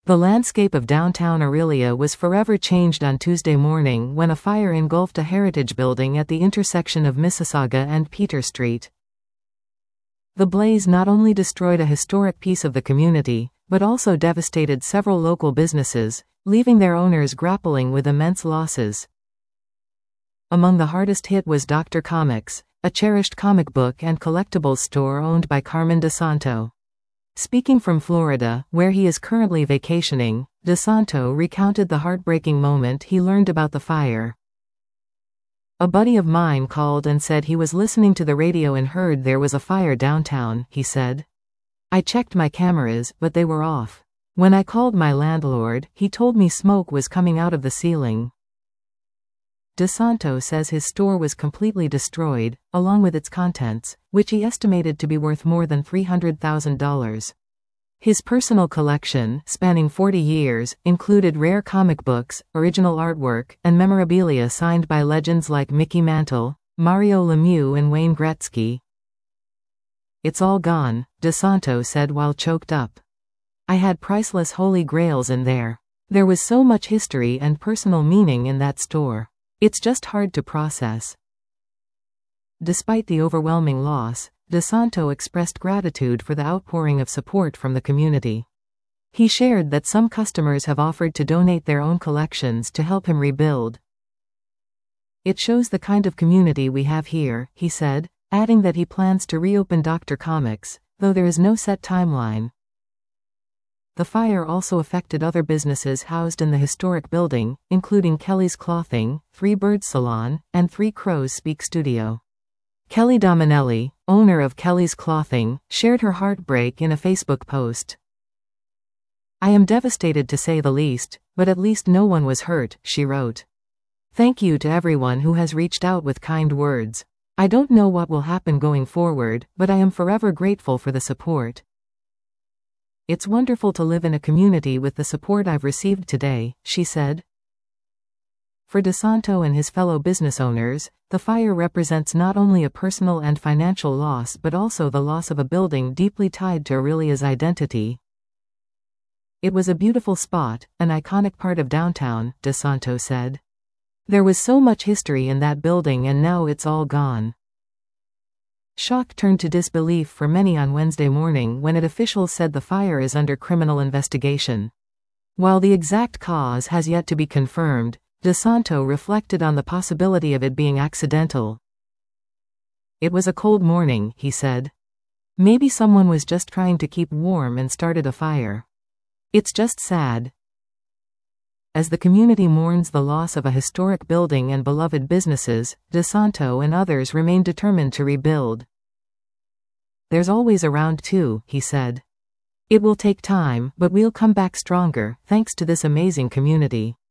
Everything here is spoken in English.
The landscape of downtown Orillia was forever changed on Tuesday morning when a fire engulfed a heritage building at the intersection of Mississauga and Peter Street. The blaze not only destroyed a historic piece of the community, but also devastated several local businesses, leaving their owners grappling with immense losses. Among the hardest hit was Dr. Comics, a cherished comic book and collectibles store owned by Carmen DeSanto. Speaking from Florida, where he is currently vacationing, DeSanto recounted the heartbreaking moment he learned about the fire. "A buddy of mine called and said he was listening to the radio and heard there was a fire downtown," he said. "I checked my cameras, but they were off. When I called my landlord, he told me smoke was coming out of the ceiling." DeSanto says his store was completely destroyed, along with its contents, which he estimated to be worth more than $300,000. His personal collection, spanning 40 years, included rare comic books, original artwork, and memorabilia signed by legends like Mickey Mantle, Mario Lemieux and Wayne Gretzky. "It's all gone," DeSanto said while choked up. "I had priceless holy grails in there. There was so much history and personal meaning in that store. It's just hard to process." Despite the overwhelming loss, DeSanto expressed gratitude for the outpouring of support from the community. He shared that some customers have offered to donate their own collections to help him rebuild. "It shows the kind of community we have here," he said, adding that he plans to reopen Dr. Comics, though there is no set timeline. The fire also affected other businesses housed in the historic building, including Kelly's Clothing, Three Birds Salon, and Three Crows Speak Studio. Kelly Dominelli, owner of Kelly's Clothing, shared her heartbreak in a Facebook post. "I am devastated to say the least, but at least no one was hurt," she wrote. "Thank you to everyone who has reached out with kind words. I don't know what will happen going forward, but I am forever grateful for the support. It's wonderful to live in a community with the support I've received today," she said. For DeSanto and his fellow business owners, the fire represents not only a personal and financial loss but also the loss of a building deeply tied to Orillia's identity. "It was a beautiful spot, an iconic part of downtown," DeSanto said. "There was so much history in that building and now it's all gone." Shock turned to disbelief for many on Wednesday morning when officials said the fire is under criminal investigation. While the exact cause has yet to be confirmed, DeSanto reflected on the possibility of it being accidental. "It was a cold morning," he said. "Maybe someone was just trying to keep warm and started a fire. It's just sad." As the community mourns the loss of a historic building and beloved businesses, DeSanto and others remain determined to rebuild. "There's always a round two," he said. "It will take time, but we'll come back stronger, thanks to this amazing community."